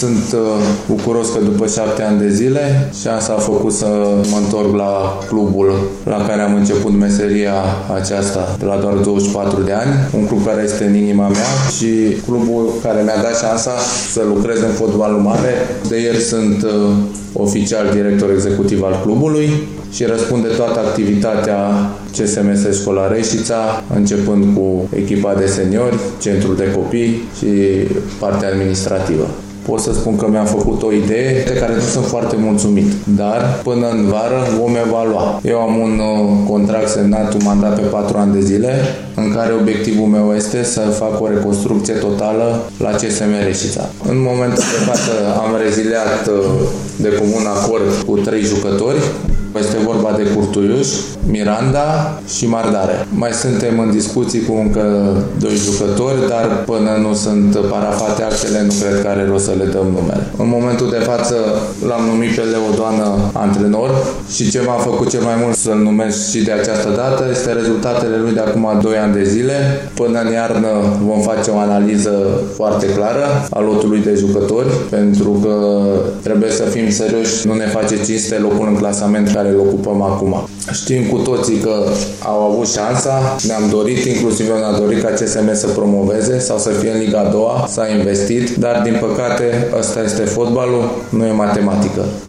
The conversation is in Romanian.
Sunt bucuros că după 7 ani de zile șansa a făcut să mă întorc la clubul la care am început meseria aceasta de la doar 24 de ani, un club care este în inima mea și clubul care mi-a dat șansa să lucrez în fotbalul mare. De ieri sunt oficial director executiv al clubului și răspund de toată activitatea CSMS Școala Reșița, începând cu echipa de seniori, centrul de copii și partea administrativă. Pot să spun că mi-am făcut o idee de care nu sunt foarte mulțumit, dar până în vară vom evalua. Eu am un contract semnat, un mandat pe 4 ani de zile, în care obiectivul meu este să fac o reconstrucție totală la CSM Reșița. În momentul de față am reziliat de comun acord cu 3 jucători. Este vorba de Curtuiuș, Miranda și Mardare. Mai suntem în discuții cu încă 2 jucători, dar până nu sunt parafate actele, nu cred că are rost să le dăm numele. În momentul de față l-am numit pe Leo Doană antrenor și ce m-a făcut cel mai mult să-l numesc și de această dată este rezultatele lui de acum 2 ani de zile. Până în iarnă vom face o analiză foarte clară a lotului de jucători, pentru că trebuie să fim serioși, nu ne face cinste locul în clasament care îl ocupăm acum. Știm cu toții că au avut șansa, ne-am dorit, inclusiv eu ne-am dorit ca CSM să promoveze sau să fie în Liga a doua, s-a investit, dar din păcate ăsta este fotbalul, nu e matematică.